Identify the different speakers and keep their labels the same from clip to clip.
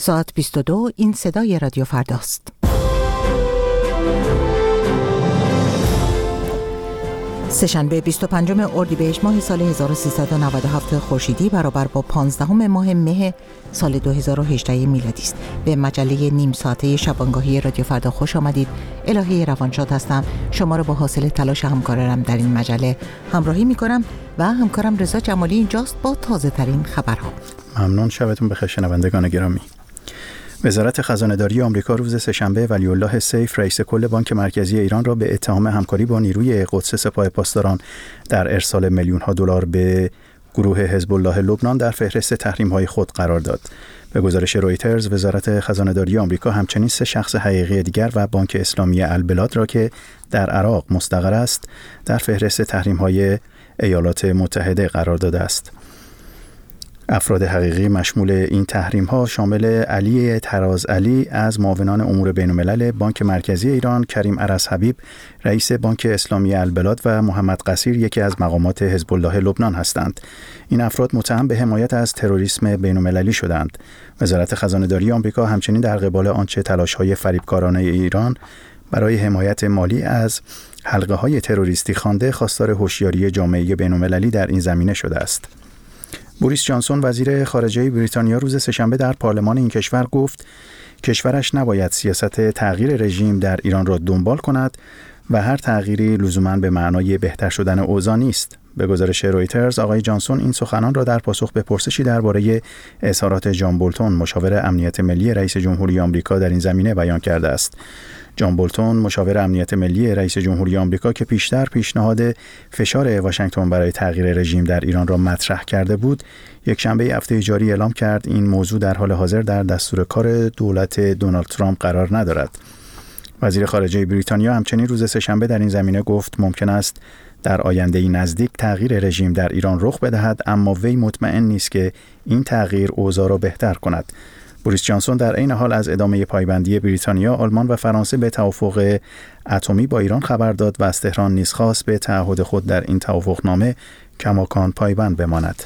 Speaker 1: ساعت 22 این صدای رادیو فرداست. سه‌شنبه 25 اردیبهشت ماه سال 1397 خورشیدی برابر با 15 ماه مه سال 2018 میلادی است. به مجله نیم ساعته شبانگاهی رادیو فردا خوش آمدید. الهی روانشاد هستم. شما رو با حاصل تلاش همکارم در این مجله همراهی می‌کنم و همکارم رضا جمالی اینجاست با تازه ترین خبرها.
Speaker 2: ممنون. شبتون بخیر شنوندگان گرامی. وزارت خزانه‌داری آمریکا روز سه‌شنبه ولی الله سیف رئیس کل بانک مرکزی ایران را به اتهام همکاری با نیروی قدس سپاه پاسداران در ارسال میلیون‌ها دلار به گروه حزب الله لبنان در فهرست تحریم‌های خود قرار داد. به گزارش رویترز، وزارت خزانه‌داری آمریکا همچنین 3 شخص حقیقی دیگر و بانک اسلامی البلاد را که در عراق مستقر است، در فهرست تحریم‌های ایالات متحده قرار داده است. افراد حقیقی مشمول این تحریم‌ها شامل علی ترازعلی از معاونان امور بین‌الملل بانک مرکزی ایران، کریم عرضحبیب رئیس بانک اسلامی البلاد و محمد قصیر یکی از مقامات حزب الله لبنان هستند. این افراد متهم به حمایت از تروریسم بین‌المللی شدند. وزارت خزانه‌داری آمریکا همچنین در قبال آنچه تلاش‌های فریبکارانه ایران برای حمایت مالی از حلقه‌های تروریستی خوانده، خواستار هوشیاری جامعه بین‌المللی در این زمینه شده است. بوریس جانسون وزیر خارجه بریتانیا روز سه‌شنبه در پارلمان این کشور گفت کشورش نباید سیاست تغییر رژیم در ایران را دنبال کند و هر تغییری لزوماً به معنای بهتر شدن اوضاع نیست. به گزارش رویترز، آقای جانسون این سخنان را در پاسخ به پرسشی درباره اظهارات جان بولتون مشاور امنیت ملی رئیس جمهوری آمریکا در این زمینه بیان کرده است. جان بولتون مشاور امنیت ملی رئیس جمهوری آمریکا که پیشتر پیشنهاد فشار واشنگتن برای تغییر رژیم در ایران را مطرح کرده بود، یک شنبه هفته جاری اعلام کرد این موضوع در حال حاضر در دستور کار دولت دونالد ترامپ قرار ندارد. وزیر خارجه بریتانیا همچنین روز سه‌شنبه در این زمینه گفت ممکن است در آینده نزدیک تغییر رژیم در ایران رخ بدهد، اما وی مطمئن نیست که این تغییر اوضاع را بهتر کند. بوریس جانسون در عین حال از ادامه پایبندی بریتانیا، آلمان و فرانسه به توافق اتمی با ایران خبر داد و از تهران نیز خواست به تعهد خود در این توافقنامه کماکان پایبند بماند.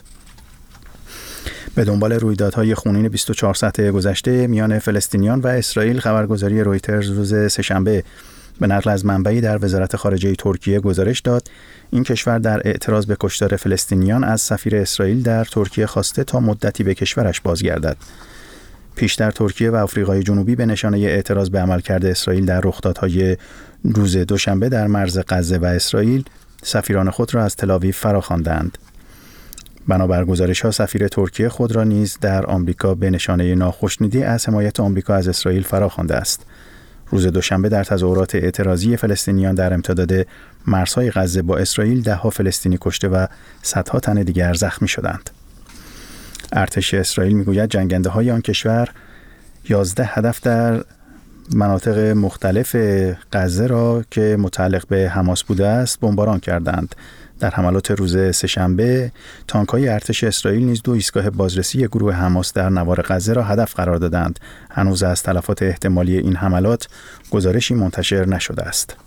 Speaker 2: به دنبال رویدادهای خونین 24 ساعته گذشته میان فلسطینیان و اسرائیل، خبرگزاری رویترز روز سه‌شنبه به نقل از منبعی در وزارت خارجه ترکیه گزارش داد این کشور در اعتراض به کشتار فلسطینیان از سفیر اسرائیل در ترکیه خواسته تا مدتی به کشورش بازگردد. پیشتر ترکیه و آفریقای جنوبی به نشانه اعتراض به عملکرد اسرائیل در رخدادهای روز دوشنبه در مرز غزه و اسرائیل سفیران خود را از تل‌آویو فراخواندند. بنابر گزارش‌ها سفیر ترکیه خود را نیز در آمریکا به نشانه ناخشنودی از حمایت آمریکا از اسرائیل فراخوانده است. روز دوشنبه در تظاهرات اعتراضی فلسطینیان در امتداد مرزهای غزه با اسرائیل 10 فلسطینی کشته و صدها تن دیگر زخمی شدند. ارتش اسرائیل میگوید جنگنده‌های آن کشور 11 هدف در مناطق مختلف غزه را که متعلق به حماس بوده است بمباران کردند. در حملات روز سه‌شنبه تانک‌های ارتش اسرائیل نیز 2 ایستگاه بازرسی گروه حماس در نوار غزه را هدف قرار دادند. هنوز از تلفات احتمالی این حملات گزارشی منتشر نشده است.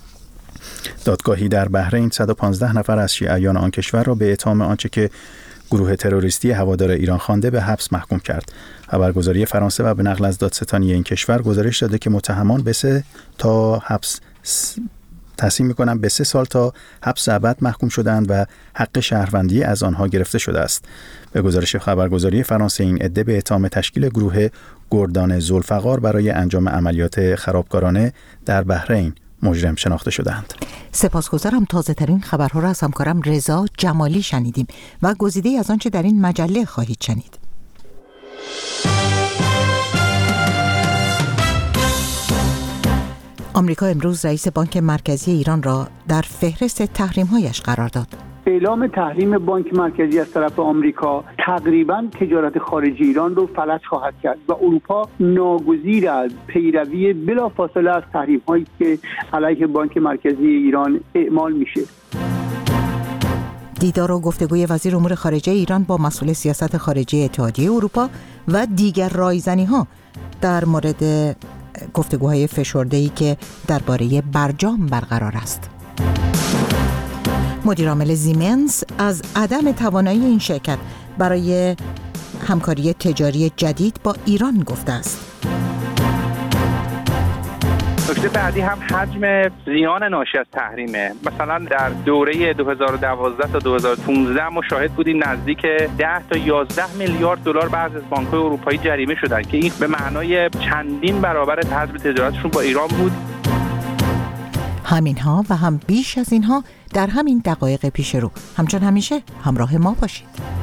Speaker 2: دادگاهی در بحرین 115 نفر از شیعیان آن کشور را به اتهام آنچه که گروه تروریستی هوادار ایران خوانده به حبس محکوم کرد. خبرگزاری فرانسه و به نقل از دادستانی این کشور گزارش داده که متهمان به 3 سال تا حبس ابد محکوم شدند و حق شهروندی از آنها گرفته شده است. به گزارش خبرگزاری فرانسه این عده به اتهام تشکیل گروه گردان ذوالفقار برای انجام عملیات خرابکارانه در بحرین مجرم شناخته شدند.
Speaker 1: سپاسگزارم. تازه ترین خبرها را از همکارم رضا جمالی شنیدیم و گزیده از آنچه در این مجله خواهید شنید. آمریکا امروز رئیس بانک مرکزی ایران را در فهرست تحریم‌هایش قرار داد.
Speaker 3: اعلام تحریم بانک مرکزی از طرف آمریکا تقریباً تجارت خارجی ایران رو فلج خواهد کرد و اروپا ناگزیر از پیروی بلافاصله از تحریم‌هایی که علیه بانک مرکزی ایران اعمال میشه.
Speaker 1: دیدار و گفتگوی وزیر امور خارجه ایران با مسئول سیاست خارجی اتحادیه اروپا و دیگر رایزنی‌ها در مورد گفتگوهای فشرده‌ای که درباره برجام برقرار است. مدیر عامل زیمنس از عدم توانایی این شرکت برای همکاری تجاری جدید با ایران گفته است.
Speaker 4: نکته بعدی هم حجم زیان ناشی از تحریمه. مثلا در دوره 2012 تا 2015 ما شاهد بودیم نزدیک 10 تا 11 میلیارد دلار بعضی از بانک‌های اروپایی جریمه شدن که این به معنای چندین برابر حجم تجارتشون با ایران بود.
Speaker 1: همینها و هم بیش از اینها در همین دقایق پیش رو. همچون همیشه همراه ما باشید.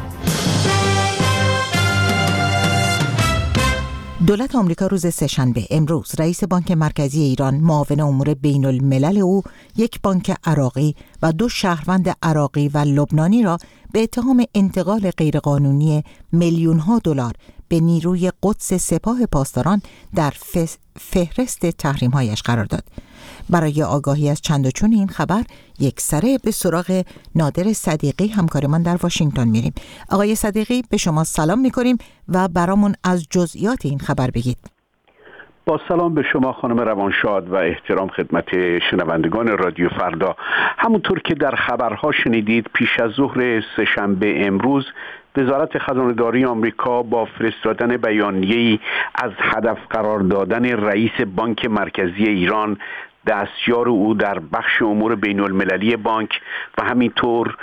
Speaker 1: دولت آمریکا روز سه‌شنبه امروز رئیس بانک مرکزی ایران، معاون امور بین الملل او، یک بانک عراقی و 2 شهروند عراقی و لبنانی را به اتهام انتقال غیرقانونی میلیون‌ها دلار به نیروی قدس سپاه پاسداران در فهرست تحریم‌هایش قرار داد. برای آگاهی از چند و چون این خبر یکسره به سراغ نادر صدیقی همکارمان در واشنگتن میریم. آقای صدیقی، به شما سلام میکنیم و برامون از جزئیات این خبر بگید.
Speaker 5: با سلام به شما خانم روانشاد و احترام خدمت شنوندگان رادیو فردا. همونطور که در خبرها شنیدید، پیش از ظهر سه‌شنبه امروز وزارت خزانه‌داری آمریکا با فرستادن بیانیه‌ای از هدف قرار دادن رئیس بانک مرکزی ایران، دستیار او در بخش امور بین المللی بانک و همینطور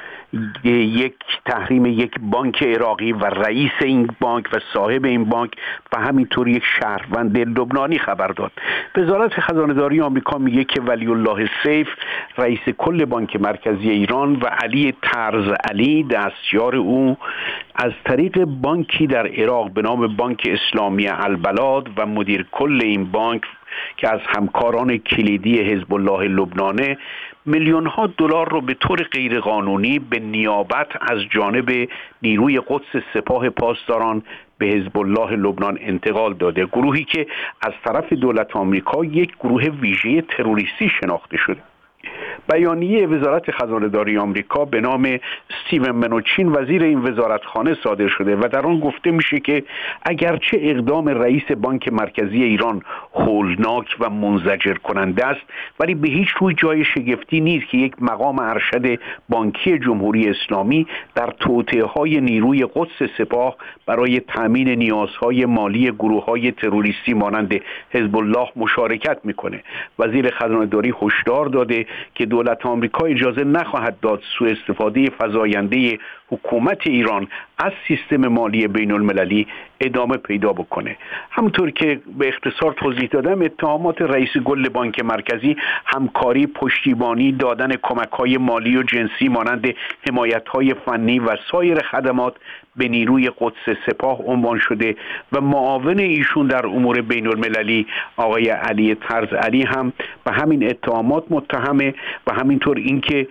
Speaker 5: یک تحریم یک بانک عراقی و رئیس این بانک و صاحب این بانک و همینطور یک شهروند لبنانی خبر داد. وزارت خزانه‌داری آمریکا میگه که ولی الله سیف، رئیس کل بانک مرکزی ایران، و علی طرز علی، دستیار او، از طریق بانکی در عراق به نام بانک اسلامی البلاد و مدیر کل این بانک که از همکاران کلیدی حزب الله لبنانه، میلیون‌ها دلار رو به طور غیرقانونی به نیابت از جانب نیروی قدس سپاه پاسداران به حزب الله لبنان انتقال داده. گروهی که از طرف دولت آمریکا یک گروه ویژه تروریستی شناخته شده. بیانیه وزارت خزانه‌داری آمریکا به نام استیون منوچین، وزیر این وزارتخانه، صادر شده و در آن گفته میشه که اگرچه اقدام رئیس بانک مرکزی ایران هولناک و منزجر کننده است، ولی به هیچ روی جای شگفتی نیست که یک مقام ارشد بانکی جمهوری اسلامی در توطئه‌های نیروی قدس سپاه برای تامین نیازهای مالی گروه‌های تروریستی مانند حزب الله مشارکت میکنه. وزیر خزانه‌داری هشدار داده که دولت آمریکا اجازه نخواهد داد سوء استفاده فزاینده حکومت ایران از سیستم مالی بین المللی ادامه پیدا بکنه. همونطور که به اختصار توضیح دادم، اتهامات رئیس کل بانک مرکزی همکاری، پشتیبانی، دادن کمک‌های مالی و جنسی مانند حمایت‌های فنی و سایر خدمات به نیروی قدس سپاه عنوان شده و معاون ایشون در امور بین المللی آقای علی طرز علی هم به همین اتهامات متهمه و همینطور اینکه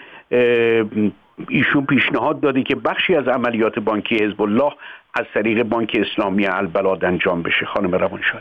Speaker 5: ایشون پیشنهاد داده که بخشی از عملیات بانکی حزب الله از طریق بانک اسلامی البلاد انجام بشه. خانم روانشاد.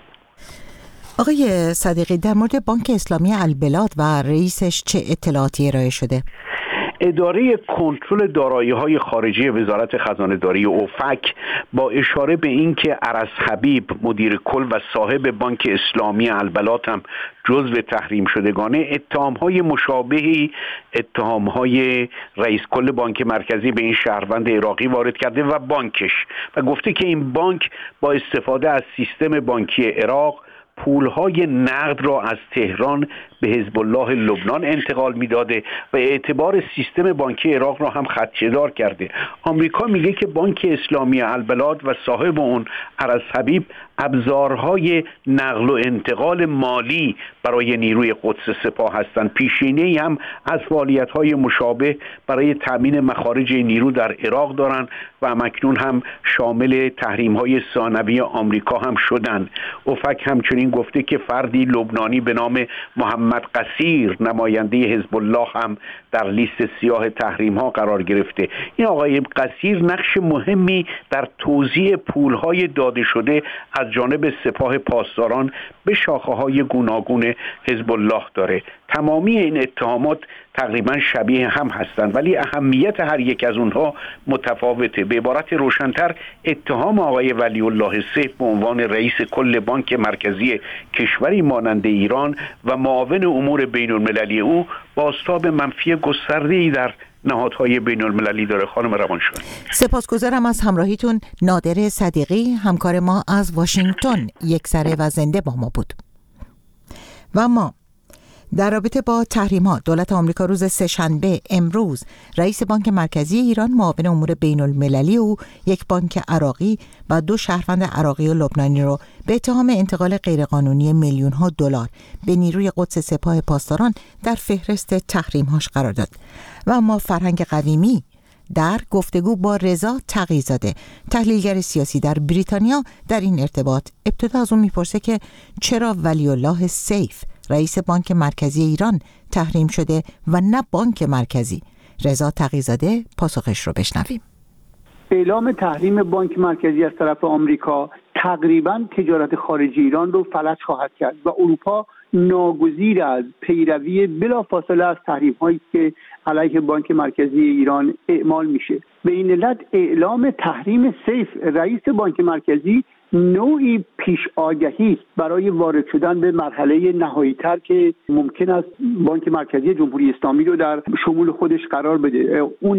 Speaker 1: آقای صدیقی، در مورد بانک اسلامی البلاد و رئیسش چه اطلاعاتی ارائه شده؟
Speaker 5: اداره کنترل دارایی‌های خارجی وزارت خزانه‌داری اوفک با اشاره به اینکه عرض حبیب، مدیر کل و صاحب بانک اسلامی البلاد هم جزو تحریم شدگانه، اتهام‌های مشابهی اتهام‌های رئیس کل بانک مرکزی به این شهروند عراقی وارد کرده و بانکش، و گفته که این بانک با استفاده از سیستم بانکی عراق پولهای نقد را از تهران به حزب الله لبنان انتقال میداده و اعتبار سیستم بانکی عراق را هم خدشه‌دار کرده. آمریکا میگه که بانک اسلامی البلاد و صاحب اون عرض حبیب ابزارهای نقل و انتقال مالی برای نیروی قدس سپاه هستند. پیشینه‌ای هم از فعالیت‌های مشابه برای تامین مخارج نیرو در عراق دارند و همکنون هم شامل تحریم‌های ثانوی آمریکا هم شدند. اوفک همچنین گفته که فردی لبنانی به نام محمد قصیر، نماینده حزب الله، هم در لیست سیاه تحریم‌ها قرار گرفته. این آقای قصیر نقش مهمی در توزیع پول‌های داده شده از جانب سپاه پاسداران به شاخه‌های گوناگون حزب الله داره. تمامی این اتهامات تقریبا شبیه هم هستند، ولی اهمیت هر یک از اونها متفاوته. به عبارت روشن‌تر، اتهام آقای ولی الله سیف به عنوان رئیس کل بانک مرکزی کشوری مانند ایران و معاون امور بین المللی او بازتاب منفی گسترده‌ای در نهادهای بین المللی داره. خانم روانشاد،
Speaker 1: سپاسگزارم از همراهیتون. نادر صدیقی همکار ما از واشنگتن یک سره و زنده با ما بود. و ما در رابطه با تحریم‌ها، دولت آمریکا روز سه‌شنبه امروز رئیس بانک مرکزی ایران، معاون امور بین المللی او، یک بانک عراقی و 2 شهروند عراقی و لبنانی رو به اتهام انتقال غیرقانونی میلیون‌ها دلار به نیروی قدس سپاه پاسداران در فهرست تحریم‌هاش قرار داد. و اما فرهنگ قویمی در گفتگو با رضا تقی‌زاده، تحلیلگر سیاسی در بریتانیا، در این ارتباط ابتدا از اون میپرسه که چرا ولی‌الله سیف رئیس بانک مرکزی ایران تحریم شده و نه بانک مرکزی. رضا تقی‌زاده پاسخش رو بشنویم.
Speaker 3: اعلام تحریم بانک مرکزی از طرف آمریکا تقریباً تجارت خارجی ایران رو فلج خواهد کرد و اروپا ناگزیر از پیروی بلافاصله از تحریم‌هایی که علیه بانک مرکزی ایران اعمال میشه. به این علت اعلام تحریم سیف رئیس بانک مرکزی نوعی پیش آگهی است برای وارد شدن به مرحله نهایی‌تر که ممکن است بانک مرکزی جمهوری اسلامی رو در شمول خودش قرار بده. اون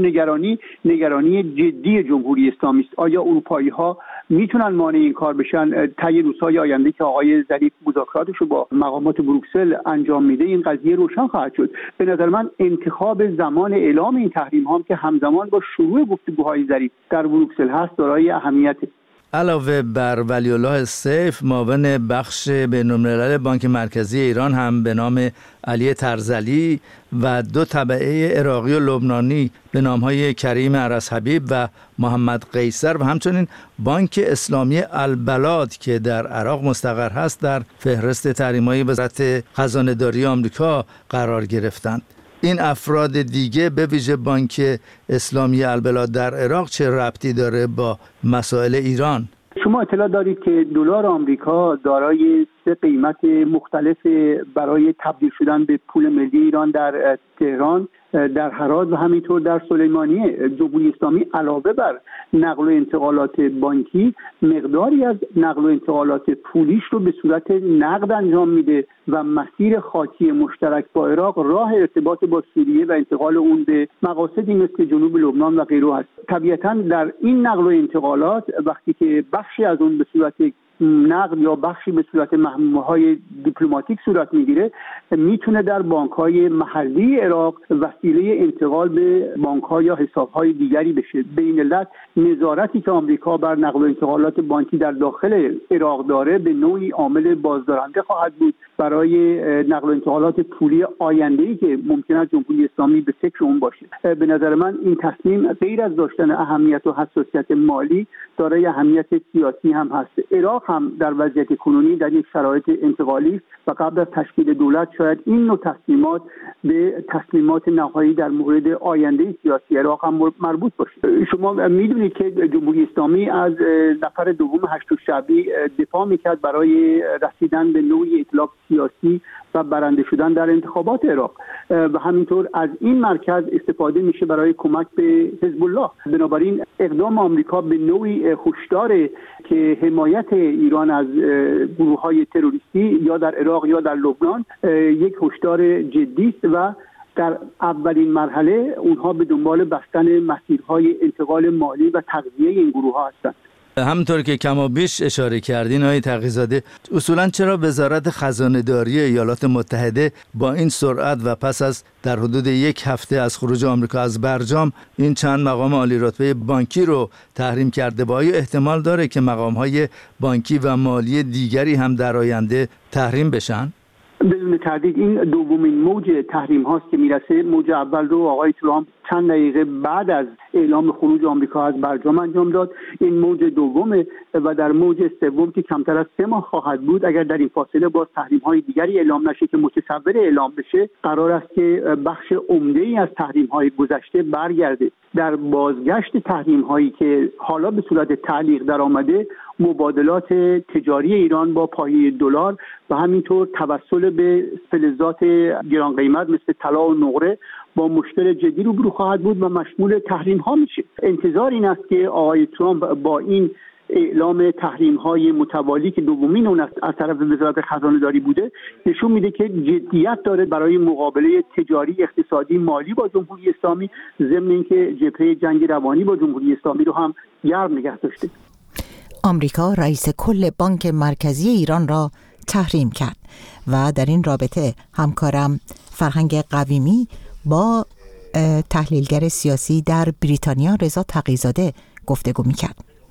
Speaker 3: نگرانی جدی جمهوری اسلامی است. آیا اروپایی‌ها میتونن مانع این کار بشن؟ طی روزهای آینده که آقای ظریف مذاکراتش رو با مقامات بروکسل انجام میده این قضیه روشن خواهد شد. به نظر من انتخاب زمان اعلام این تحریم ها که همزمان با شروع گفتگوهای ظریف در بروکسل هست دارای اهمیت.
Speaker 6: علاوه بر ولی‌الله سیف، معاون بخش بین‌الملل بانک مرکزی ایران هم به نام علی ترزلی و 2 تبعه عراقی و لبنانی به نام‌های کریم عرضحبیب و محمد قیصر و همچنین بانک اسلامی البلاد که در عراق مستقر هست در فهرست تحریم‌های وزارت خزانه‌داری آمریکا قرار گرفتند. این افراد دیگه به ویژه بانک اسلامی البلاد در عراق چه ربطی داره با مسائل ایران؟
Speaker 3: شما اطلاع دارید که دلار آمریکا دارای 3 قیمت مختلف برای تبدیل شدن به پول ملی ایران در تهران، در هرات و همینطور در سلیمانیه. جمهوری اسلامی علاوه بر نقل و انتقالات بانکی مقداری از نقل و انتقالات پولیش رو به صورت نقد انجام میده و مسیر خاکی مشترک با عراق راه ارتباط با سوریه و انتقال اون به مقاصدی مثل جنوب لبنان و غیره است. طبیعتاً در این نقل و انتقالات وقتی که بخشی از اون به صورت نقد یا بخشی به صورت محمومه‌های دیپلماتیک صورت میگیره، میتونه در بانک‌های محلی عراق وسیله انتقال به بانک‌ها یا حساب‌های دیگری بشه. به این علت نظارتی که آمریکا بر نقل و انتقالات بانکی در داخل عراق داره به نوعی عامل بازدارنده خواهد بود برای نقل و انتقالات پولی آینده‌ای که ممکن است جمهوری اسلامی به فکر اون باشه. به نظر من این تصمیم غیر از داشتن اهمیت و حساسیت مالی دارای اهمیت سیاسی هم هست. عراق هم در وضعیت کنونی در یک شرایط انتقالی و قبل از تشکیل دولت شاید این نوع تصمیمات به تصمیمات نهایی در مورد آینده سیاسی عراق هم مربوط باشه. شما میدونید که جمهوری اسلامی از نفر دوم هشت‌الشعبی دفاع میکرد برای رسیدن به نوعی ائتلاف سیاسی و برنده شدن در انتخابات عراق و همینطور از این مرکز استفاده میشه برای کمک به حزب الله. بنابراین اقدام آمریکا به نوعی هشدار که حمایت ایران از گروه‌های تروریستی یا در عراق یا در لبنان یک هشدار جدی است و در اولین مرحله اونها به دنبال بستن مسیرهای انتقال مالی و تغذیه این گروه‌ها هستند.
Speaker 6: همونطور که کمابیش اشاره کردین آقای تقی‌زاده، اصولاً چرا وزارت خزانه‌داری ایالات متحده با این سرعت و پس از در حدود 1 هفته از خروج آمریکا از برجام این چند مقام عالی رتبه بانکی رو تحریم کرده؟ با آیا احتمال داره که مقام‌های بانکی و مالی دیگری هم در آینده تحریم بشن؟
Speaker 3: بدون تردید این دومین موج تحریم هاست که میرسه. موج اول رو آقای ترامپ چند دقیقه بعد از اعلام خروج آمریکا از برجام انجام داد. این موج دومه و در موج سوم که کمتر از 3 ماه خواهد بود، اگر در این فاصله باز تحریم های دیگری اعلام نشه که متصور اعلام بشه، قرار است که بخش عمده‌ای از تحریم های گذشته برگرده. در بازگشت تحریم هایی که حالا به صورت تعلیق در آمده، مبادلات تجاری ایران با پایه دلار و همینطور توسل به فلزات گران قیمت مثل طلا و نقره با مشکل جدی روبرو خواهد بود و مشمول تحریم ها میشه. انتظار این است که آقای ترامپ با این اعلام تحریم‌های متوالی که دومین اون از طرف وزارت خزانه‌داری بوده نشون میده که جدیت داره برای مقابله تجاری، اقتصادی، مالی با جمهوری اسلامی، ضمن اینکه جبهه جنگ روانی با جمهوری اسلامی رو هم گرم نگه داشته.
Speaker 1: آمریکا رئیس کل بانک مرکزی ایران را تحریم کرد و در این رابطه همکارم فرهنگ قویمی با تحلیلگر سیاسی در بریتانیا رضا تقی‌زاده گفتگو می‌کرد.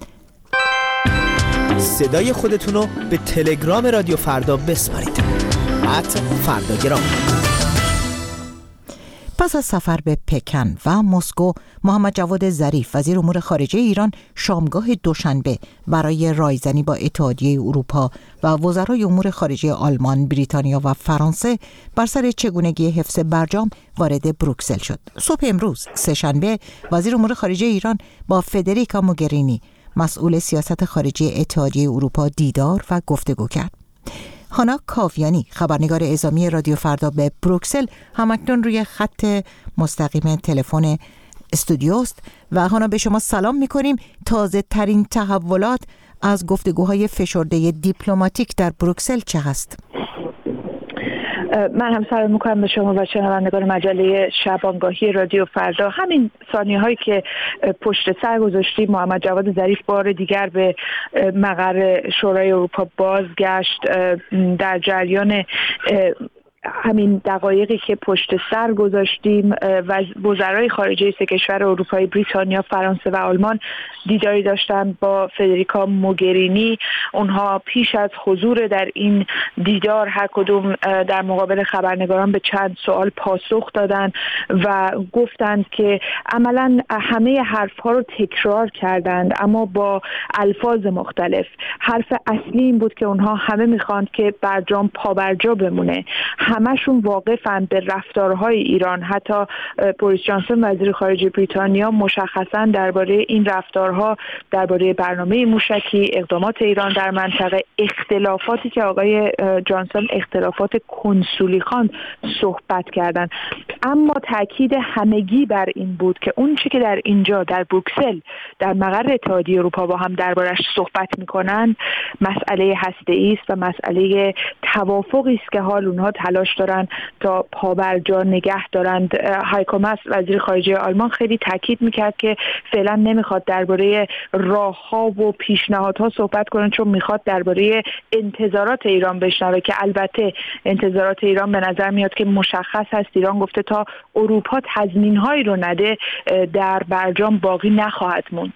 Speaker 7: صدای خودتون رو به تلگرام رادیو فردا بسپارید. @فرداگرام.
Speaker 1: پس از سفر به پکن و مسکو، محمد جواد ظریف وزیر امور خارجه ایران شامگاه دوشنبه برای رایزنی با اتحادیه اروپا و وزرای امور خارجه آلمان، بریتانیا و فرانسه بر سر چگونگی حفظ برجام وارد بروکسل شد. صبح امروز سه‌شنبه وزیر امور خارجه ایران با فدریکا موگرینی مسئول سیاست خارجی اتحادیه اروپا دیدار و گفتگو کرد. هانا کاویانی خبرنگار اعزامی رادیو فردا به بروکسل همکنون روی خط مستقیم تلفن استودیوست و هانا به شما سلام می‌کنیم. تازه ترین تحولات از گفتگوهای فشرده دیپلماتیک در بروکسل چه هست؟
Speaker 8: من هم سلام میکنم به شما و شنوندگان مجله شبانگاهی رادیو فردا. همین ثانیه هایی که پشت سر گذاشتیم، محمد جواد ظریف بار دیگر به مقر شورای اروپا بازگشت. در جریان همین دقایقی که پشت سر گذاشتیم و وزرای خارجه سه کشور اروپایی بریتانیا، فرانسه و آلمان دیداری داشتن با فدریکا موگرینی. اونها پیش از حضور در این دیدار هر کدوم در مقابل خبرنگاران به چند سوال پاسخ دادن و گفتند که عملاً همه حرفها رو تکرار کردند اما با الفاظ مختلف. حرف اصلی این بود که اونها همه میخواند که برجام پابرجا بمونه. همشون واقفن به رفتارهای ایران. حتی بوریس جانسون وزیر خارجه بریتانیا مشخصاً درباره این رفتارها، درباره برنامه موشکی، اقدامات ایران در منطقه، اختلافاتی که آقای جانسون اختلافات کنسولی خان صحبت کردند. اما تاکید همگی بر این بود که اون چی که در اینجا در بروکسل در مقر اتحادیه اروپا با هم دربارش صحبت میکنن مسئله هسته‌ای است و مسئله توافقی است که حال اونها تلاش دارن تا پابرجا نگه دارند. هایکو ماس وزیر خارجه آلمان خیلی تاکید میکرد که فعلا نمیخواد درباره راهها و پیشنهادها صحبت کنه، چون میخواد درباره انتظارات ایران بشنوه که البته انتظارات ایران به نظر میاد که مشخص هست. ایران گفته تا اروپا تضمین‌هایی رو نده در برجام باقی نخواهد موند.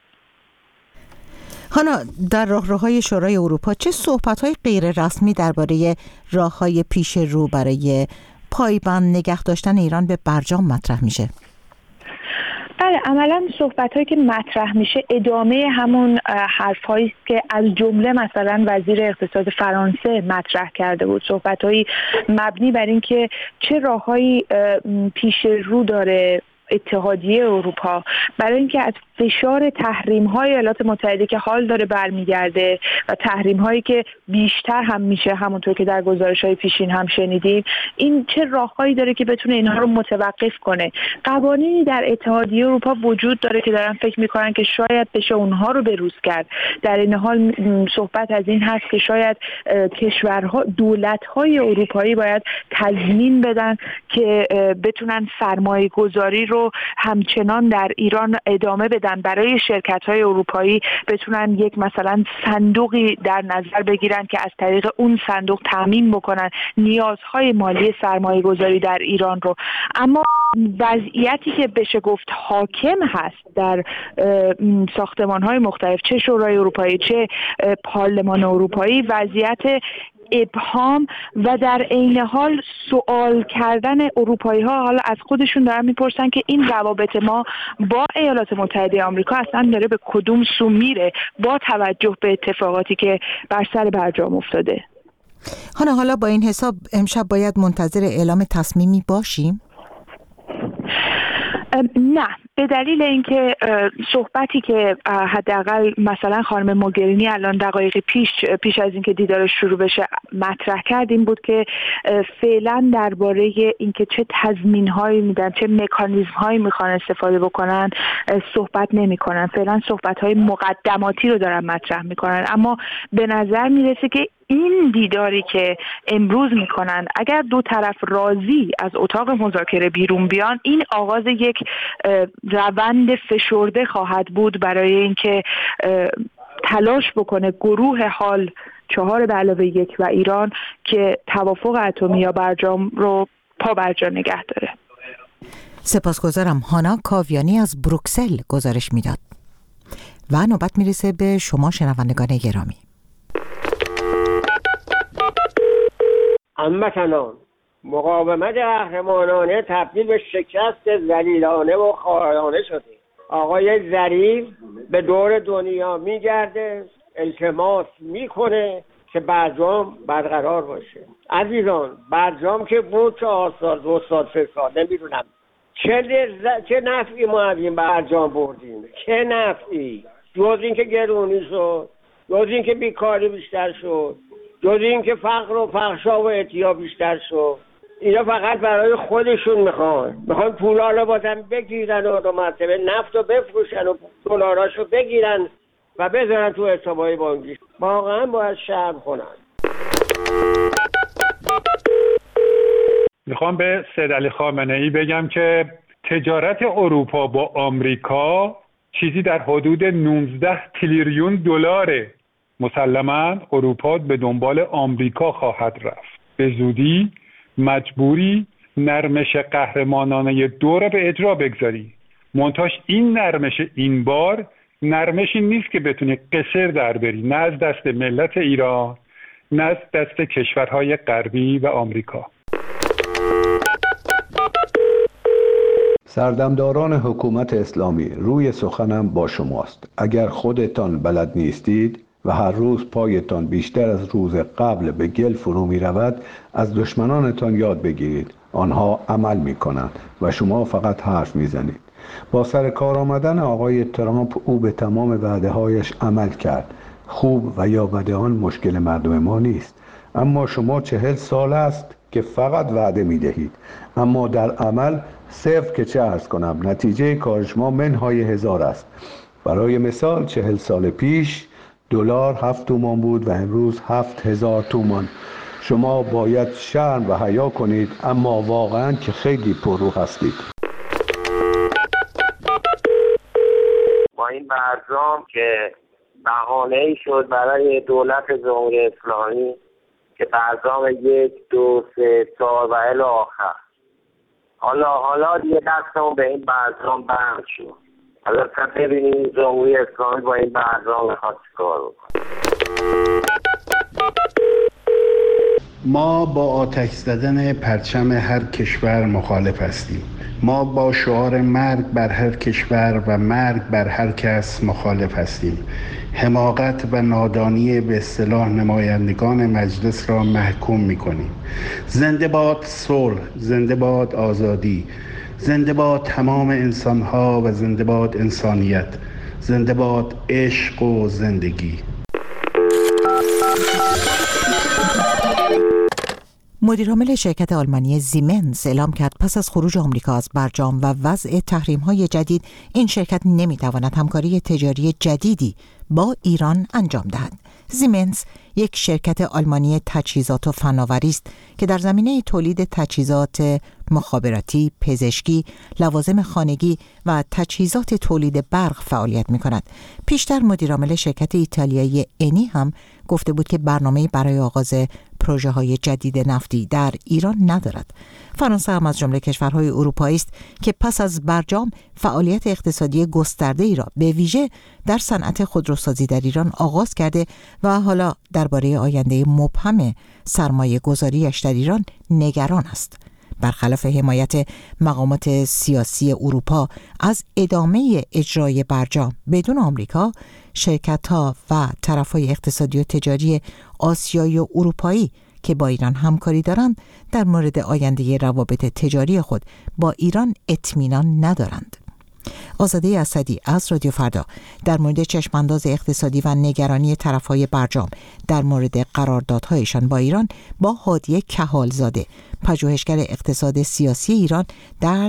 Speaker 1: هانا، در راهروهای شورای اروپا چه صحبت‌های غیر رسمی درباره راه‌های پیش رو برای پایبند نگه داشتن ایران به برجام مطرح میشه؟
Speaker 8: بله، عملاً صحبت‌هایی که مطرح میشه ادامه همون حرف‌هایی است که از جمله مثلا وزیر اقتصاد فرانسه مطرح کرده بود. صحبت‌هایی مبنی بر این که چه راه‌هایی پیش رو داره اتحادیه اروپا برای اینکه از فشار تحریم‌های ایالات متحده که حال داره برمیگرده و تحریم‌هایی که بیشتر هم میشه، همونطور که در گزارش‌های پیشین هم شنیدیم، این چه راههایی داره که بتونه اینها رو متوقف کنه. قوانینی در اتحادیه اروپا وجود داره که دارن فکر میکنن که شاید بشه اونها رو بروز کرد. در این حال صحبت از این هست که شاید کشورها، دولت‌های اروپایی باید تضمین بدن که بتونن سرمایه‌گذاری رو همچنان در ایران ادامه بدن. برای شرکت‌های اروپایی بتونن یک مثلا صندوقی در نظر بگیرن که از طریق اون صندوق تامین بکنن نیازهای مالی سرمایه‌گذاری در ایران رو. اما وضعیتی که بشه گفت حاکم هست در ساختمان‌های مختلف، چه شورای اروپایی چه پارلمان اروپایی، وضعیت ابهام و در عین حال سوال کردن اروپایی‌ها حالا از خودشون دارن میپرسن که این روابط ما با ایالات متحده آمریکا اصلا داره به کدوم سو میره با توجه به اتفاقاتی که بر سر برجام افتاده.
Speaker 1: حالا با این حساب امشب باید منتظر اعلام تصمیمی باشیم؟
Speaker 8: نه، به دلیل اینکه صحبتی که حداقل مثلا خانم موگرینی الان دقایق پیش از اینکه دیدارش شروع بشه مطرح کرد این بود که فعلا درباره اینکه چه تضمین‌هایی میدن، چه مکانیزم‌هایی میخوان استفاده بکنن صحبت نمی‌کنن. فعلا صحبت‌های مقدماتی رو دارن مطرح می‌کنن، اما به نظر میرسه که این دیداری که امروز میکنن اگر دو طرف راضی از اتاق مذاکره بیرون بیان، این آغاز یک روند فشرده خواهد بود برای اینکه تلاش بکنه گروه حال 4+1 و ایران که توافق اتمی یا برجام رو پا برجا نگه داره.
Speaker 1: سپاسگزارم. هانا کاویانی از بروکسل گزارش میداد. و نوبت میرسه به شما شنوندگان گرامی.
Speaker 9: هموطنان، مقاومت قهرمانانه تبدیل به شکست ذلیلانه و خائنانه شده. آقای ظریف به دور دنیا میگرده، التماس میکنه که برجام برقرار باشه. عزیزان، برجام که بود 4 سال 2 سال 3 سال نمیدونم چه نفعی ما از این برجام بردیم، چه نفعی؟ جز این که گرونی شد، جز این که بیکاری بیشتر شد، جز این که فقر و فحشا و اعتیاد بیشتر شد. اینا فقط برای خودشون میخوان پولا رو بازم بگیرن و مرتبه نفت رو بفروشن و دلاراشو بگیرن و بذارن تو حسابای بانکی. واقعا باید شرم کنن.
Speaker 10: میخوام به سید علی خامنه‌ای بگم که تجارت اروپا با آمریکا چیزی در حدود 19 تریلیون دلاره. مسلماً اروپا به دنبال آمریکا خواهد رفت. به زودی مجبوری نرمش قهرمانانه 2 را به اجرا بگذاری. منتهاش این نرمش این بار نرمشی نیست که بتونی قصر در بری، نه از دست ملت ایران، نه از دست کشورهای غربی و آمریکا.
Speaker 11: سردمداران حکومت اسلامی، روی سخنم با شماست. اگر خودتان بلد نیستید و هر روز پایتان بیشتر از روز قبل به گل فرو می رود، از دشمنانتان یاد بگیرید. آنها عمل می کنند و شما فقط حرف می زنید. با سر کار آمدن آقای ترامپ او به تمام وعده هایش عمل کرد. خوب و یا بد آن مشکل مردم ما نیست. اما شما 40 سال است که فقط وعده می دهید، اما در عمل صفر که چه عرض کنم. نتیجه کار شما منهای هزار است. برای مثال 40 سال پیش دلار 7 تومان بود و امروز 7000 تومان. شما باید شرم و حیا کنید، اما واقعا که خیلی پررو هستید.
Speaker 9: با این برجام که بهانه‌ای شد برای دولت جمهوری اسلامی که برجام 1 2 3 4 و الی آخر، حالا دیگه دستمون به این برجام بند شد. حالا ببینیم جمهوری اسلامی با این برجام میخواد چیکار بکنه.
Speaker 12: ما با آتش زدن پرچم هر کشور مخالف هستیم. ما با شعار مرگ بر هر کشور و مرگ بر هر کس مخالف هستیم. حماقت و نادانی به اصطلاح نمایندگان مجلس را محکوم می‌کنیم. زنده باد صلح، زنده باد آزادی، زنده باد تمام انسان‌ها و زنده باد انسانیت، زنده باد عشق و زندگی.
Speaker 1: مدیرعامل شرکت آلمانی زیمنس اعلام کرد پس از خروج آمریکا از برجام و وضع تحریم‌های جدید، این شرکت نمی‌تواند همکاری تجاری جدیدی با ایران انجام دهد. زیمنس یک شرکت آلمانی تجهیزات و فناوری است که در زمینه تولید تجهیزات مخابراتی، پزشکی، لوازم خانگی و تجهیزات تولید برق فعالیت می‌کند. پیشتر مدیرعامل شرکت ایتالیایی انی هم گفته بود که برنامه‌ای برای آغاز پروژه‌های جدید نفتی در ایران ندارد. فرانسه هم از جمله کشورهای اروپایی است که پس از برجام فعالیت اقتصادی گسترده‌ای را به ویژه در صنعت خودروسازی در ایران آغاز کرده و حالا درباره آینده مبهم سرمایه‌گذاری‌اش در ایران نگران است. برخلاف حمایت مقامات سیاسی اروپا از ادامه اجرای برجام بدون آمریکا، شرکت‌ها و طرف‌های اقتصادی و تجاری آسیایی و اروپایی که با ایران همکاری دارند در مورد آینده روابط تجاری خود با ایران اطمینان ندارند. آزاده اسدی از رادیو فردا در مورد چشمانداز اقتصادی و نگرانی طرفهای برجام در مورد قراردادهایشان با ایران با هادیه کهالزاده، پژوهشگر اقتصاد سیاسی ایران در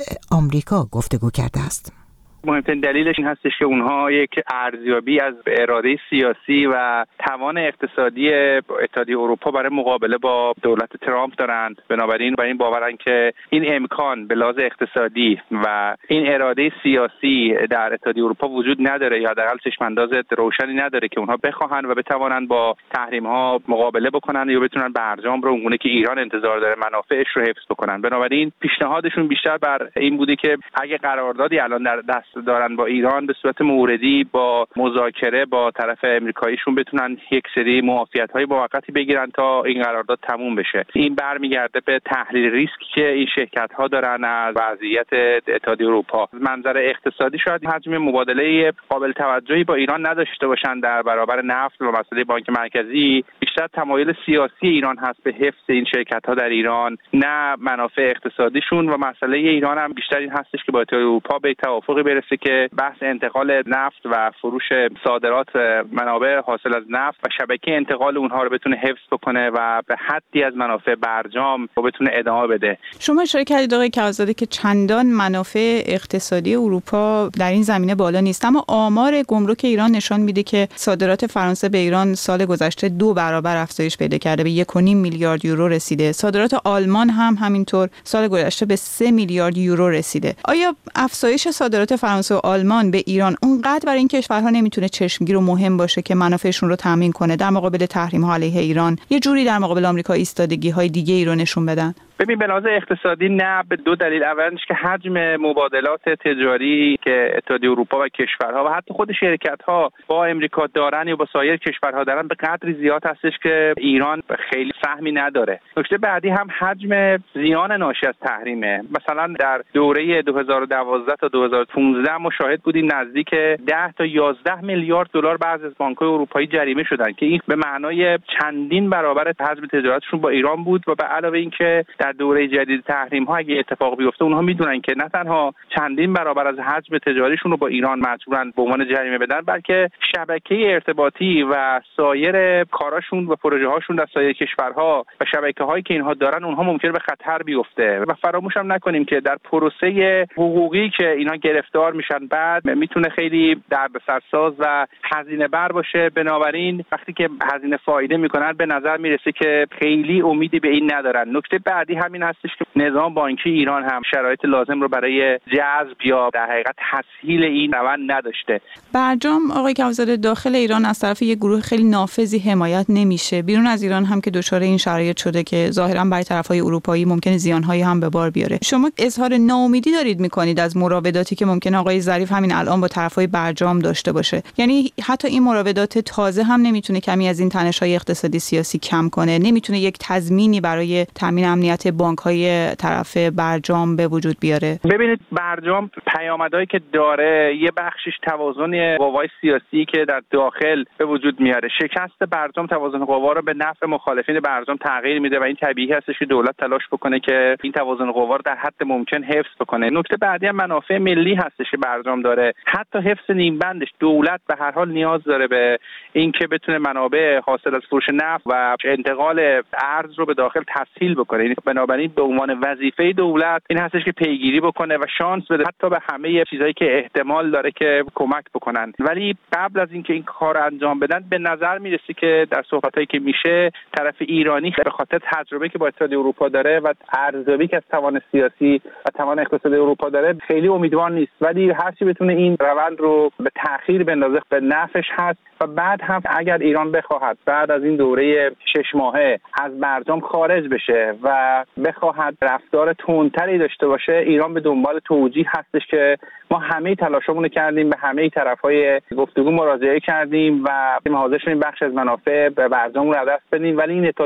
Speaker 1: آمریکا گفتگو کرده است.
Speaker 4: مهمترین دلیلش این هستش که اونها یک ارزیابی از اراده سیاسی و توان اقتصادی اتحادیه اروپا برای مقابله با دولت ترامپ دارند. بنابراین باورن که این امکان به لحاظ اقتصادی و این اراده سیاسی در اتحادیه اروپا وجود نداره، یا حداقل چشمانداز روشنی نداره که اونها بخواهند و بتوانند با تحریم ها مقابله بکنن یا بتونن برجام رو اونگونه که ایران انتظار داره منافعش رو حفظ بکنن. بنابراین پیشنهادشون بیشتر بر این بوده که اگه قراردادی الان در دست دارن با ایران به صورت موردی با مذاکره با طرف امریکاییشون بتونن یک سری معافیت‌های موقتی بگیرن تا این قرارداد تموم بشه. این برمیگرده به تحلیل ریسکی که این شرکت‌ها دارن از وضعیت اتحادیه اروپا. منظر اقتصادی شاید حجم مبادله قابل توجهی با ایران نداشته باشن در برابر نفت و مسئله بانک مرکزی. بیشتر تمایل سیاسی ایران هست به حفظ این شرکت‌ها در ایران، نه منافع اقتصادیشون. و مسئله ایران هم بیشتر این هستش که با اتحادیه اروپا به توافقی برسه که بحث انتقال نفت و فروش صادرات منابع حاصل از نفت و شبکه انتقال اونها رو بتونه حفظ بکنه و به حدی از منافع برجام رو بتونه ادامه بده.
Speaker 13: شما اشاره کردید آقای کهالزاده که چندان منافع اقتصادی اروپا در این زمینه بالا نیست، اما آمار گمرک ایران نشان میده که صادرات فرانسه به ایران سال گذشته 2 برابر افزایش پیدا کرده، به 1.5 میلیارد یورو رسیده. صادرات آلمان هم همینطور سال گذشته به 3 میلیارد یورو رسیده. آیا افزایش صادرات فرانسه و آلمان به ایران اونقدر برای این کشورها نمیتونه چشمگیر و مهم باشه که منافعشون رو تامین کنه در مقابل تحریم‌ها علیه ایران، یه جوری در مقابل آمریکا ایستادگی‌های دیگه ای رو نشون بدن؟
Speaker 4: ببین، به لحاظ اقتصادی نه، به 2 دلیل. اولش که حجم مبادلات تجاری که اتحادیه اروپا و کشورها و حتی خود شرکت‌ها با امریکا دارن یا با سایر کشورها دارن به قدری زیاد هستش که ایران خیلی سهمی نداره. نکته بعدی هم حجم زیان ناشی از تحریمه. مثلا در دوره 2012 تا 2015 ما شاهد بودیم نزدیک 10 تا 11 میلیارد دلار بعضی از بانک‌های اروپایی جریمه شدن که این به معنای چندین برابر حجم تجارتشون با ایران بود. و به علاوه اینکه در دوره جدید تحریم ها اگه اتفاق بیفته اونها میدونن که نه تنها چندین برابر از حجم تجاریشون رو با ایران مجبورن به عنوان جریمه بدن، بلکه شبکه ارتباطی و سایر کاراشون و پروژه هاشون در سایر کشورها و شبکه هایی که اینها دارن اونها ممکنه به خطر بیفته. و فراموش هم نکنیم که در پروسه حقوقی که اینا گرفتار میشن بعد میتونه خیلی دردسرساز و هزینه بر باشه. بنابراین وقتی که هزینه فایده میکنن به نظر میرسه که خیلی امیدی به این ندارن. نکته بعدی همین هستش که نظام بانکی ایران هم شرایط لازم رو برای جذب یا در حقیقت تسهیل این روند نداشته.
Speaker 13: برجام آقای کهالزاده داخل ایران از طرف یک گروه خیلی نافذی حمایت نمیشه، بیرون از ایران هم که دچار این شرایط شده که ظاهرا برای طرفهای اروپایی ممکنه زیانهایی هم به بار بیاره. شما اظهار ناامیدی دارید میکنید از مراوداتی که ممکنه آقای ظریف همین الان با طرفهای برجام داشته باشه؟ یعنی حتی این مراودات تازه هم نمیتونه کمی از این تنش‌های اقتصادی سیاسی کم کنه؟ نمیتونه یک تضمینی برای تامین امنیت بانک‌های طرف برجام به وجود بیاره؟
Speaker 4: ببینید، برجام پیامدهایی که داره یه بخشش توازن قوای سیاسی که در داخل به وجود میاره. شکست برجام توازن قوا رو به نفع مخالفین برجام تغییر میده و این طبیعی هستش که دولت تلاش بکنه که این توازن قوا رو در حد ممکن حفظ بکنه. نکته بعدی هم منافع ملی هستش که برجام داره. حتی حفظ نیم بندش دولت به هر حال نیاز داره به اینکه بتونه منابع حاصل از فروش نفت و انتقال ارز رو به داخل تسهیل بکنه. بنابراین به عنوان وظیفه دولت این هستش که پیگیری بکنه و شانس بده حتی به همه چیزایی که احتمال داره که کمک بکنن. ولی قبل از اینکه این کار انجام بدن به نظر میرسه که در صحبتایی که میشه طرف ایرانی به خاطر تجربه که با اتحادیه اروپا داره و ارزیابی که از توان سیاسی و توان اقتصادی اروپا داره خیلی امیدوار نیست. ولی هر چی بتونه این روند رو به تأخیر بندازه به نفعش هست. و بعد هم اگر ایران بخواهد بعد از این دوره 6 ماهه از برجام خارج بشه و بخواهد رفتار تندتری داشته باشه، ایران به دنبال توجیه هستش که ما همه تلاشمون کردیم، به همه طرفای گفتگو مراجعه کردیم و حاضر شدیم بخش از منافع به برجام رو دست بدیم، ولی این اتحادیه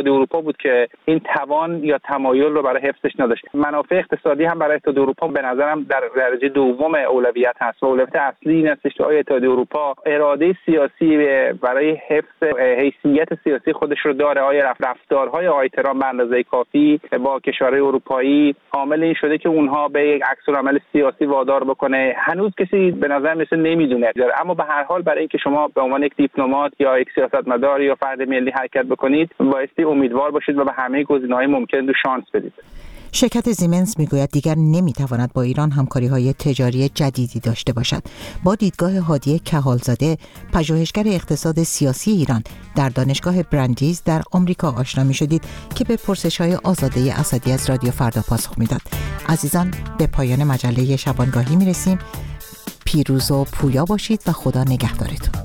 Speaker 4: اتحادیه اروپا بود که این توان یا تمایل رو برای حفظش نداشت. منافع اقتصادی هم برای اتحادیه اروپا به نظرم در درجه دوم اولویت هست و اولویت اصلی این است که اتحادیه اروپا اراده سیاسی برای حفظ حیثیت سیاسی خودش رو داره. آیا رفتارهای آقای ترامپ به اندازه کافی با کشورهای اروپایی عامل این شده که اونها به یک عکس‌العمل سیاسی وادار بکنه؟ هنوز کسی به نظر مثل نمیدونه، اما به هر حال برای اینکه شما به عنوان یک دیپلمات یا یک سیاستمدار یا فرد ملی حرکت بکنید بایستی امیدوار باشید و به همه گزینه‌های ممکن شانس بدید.
Speaker 1: شرکت زیمنس میگوید دیگر نمیتواند با ایران همکاری‌های تجاری جدیدی داشته باشد. با دیدگاه هادی کهالزاده، پژوهشگر اقتصاد سیاسی ایران در دانشگاه برندیز در آمریکا آشنا می‌شدید که به پرسش‌های آزاده اسدی از رادیو فردا پاسخ میداد. عزیزان، به پایان مجله شبانگاهی میرسیم. پیروز و پویا باشید و خدا نگهدارتون.